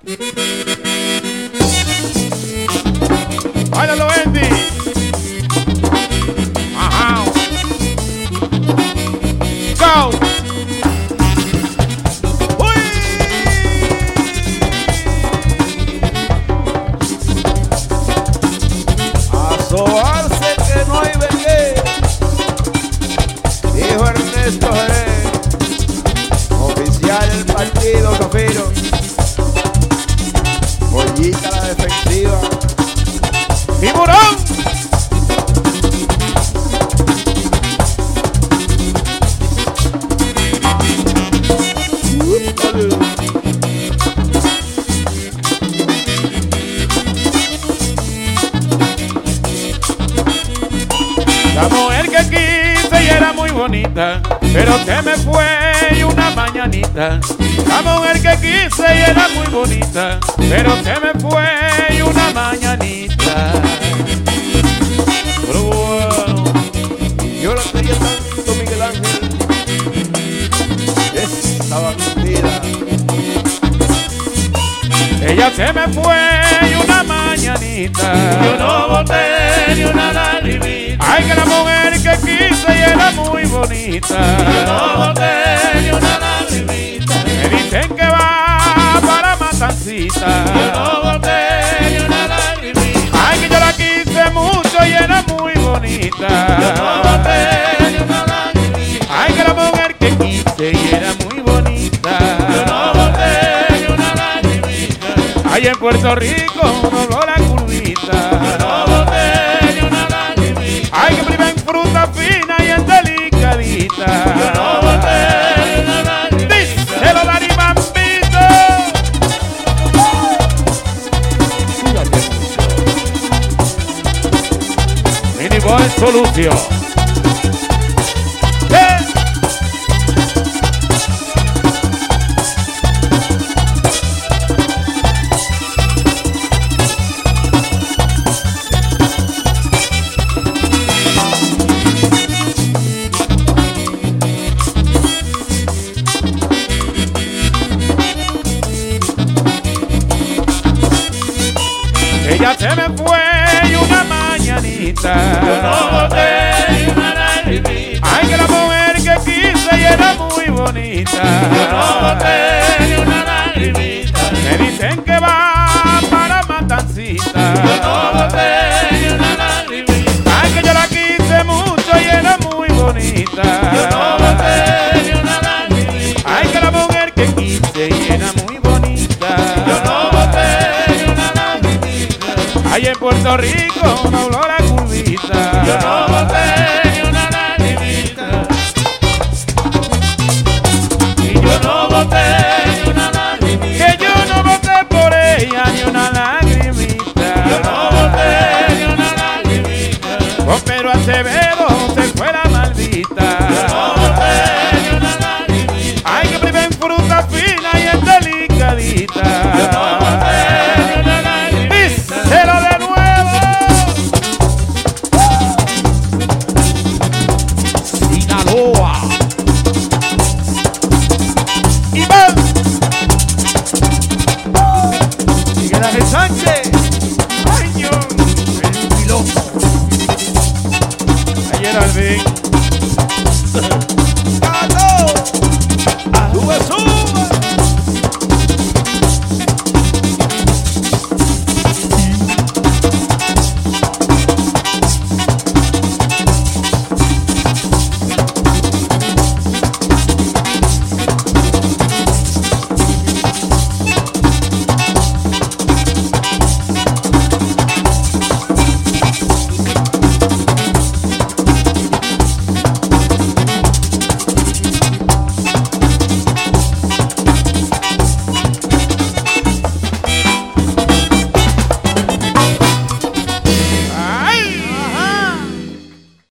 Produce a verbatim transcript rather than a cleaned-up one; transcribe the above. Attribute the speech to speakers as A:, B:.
A: Báilalo, Andy. Ajá. Go. Uy.
B: A sobarse que no hay vengué, dijo Ernesto Jerez, oficial del partido Zafiro. Pollita la defensiva.
A: ¡Tiburón! La mujer que quise y era muy bonita, pero se me fue una mañanita. La mujer que quise y era muy bonita, pero se me fue una mañanita. Pero bueno,
B: Yo la quería tanto, Miguel Ángel, estaba mentira.
A: ella se me fue una mañanita.
C: Yo no boté ni una lagrimita.
A: Ay, que la mujer que quise y era muy bonita.
C: Yo no boté ni una lagrimita.
A: Me dicen que va para Matancita.
C: Yo no boté ni una lagrimita.
A: Ay, que yo la quise mucho y era muy bonita.
C: Yo no boté ni una lagrimita.
A: Ay, que la mujer que quise y era muy bonita.
C: Yo no boté ni una lagrimita.
A: Ay, en Puerto Rico dobló la curvita.
C: Yo no boté ni una lagrimita.
A: Ay, que prima en fruta fina y en delicadita.
C: Yo no boté ni una lagrimita.
A: Díselo, Dani Bambito. Mini Boy Solución. ¡Eh! Ella se me fue una mañanita.
C: Yo no boté ni una lagrimita.
A: Ay, que la mujer que quise y era muy bonita.
C: Yo no boté ni una lagrimita.
A: Me dicen que va para Matancita.
C: Yo no boté ni una lagrimita.
A: Ay, que yo la quise mucho y era muy bonita.
C: Yo no boté ni una lagrimita.
A: Ay, que la mujer que quise y era muy bonita.
C: Yo no boté ni una lagrimita.
A: Ay, en Puerto Rico dobló la curvita.
C: Yo no boté ni una lagrimita. Y yo no boté ni una lagrimita.
A: Que yo no voté por ella ni una lagrimita.
C: Yo no boté ni una lagrimita.
A: Con Pedro Acevedo se fue la maldita.
C: Yo no boté ni una lagrimita.
A: Ay, que prima en fruta fina y en delicadita.
C: Yo no boté ni una lagrimita.
A: Díselo de nuevo. Sinaloa. Iván.
B: Miguel Ángel Sánchez,
A: Ay, Dios.
B: el piloto.
A: Ayer al Vic.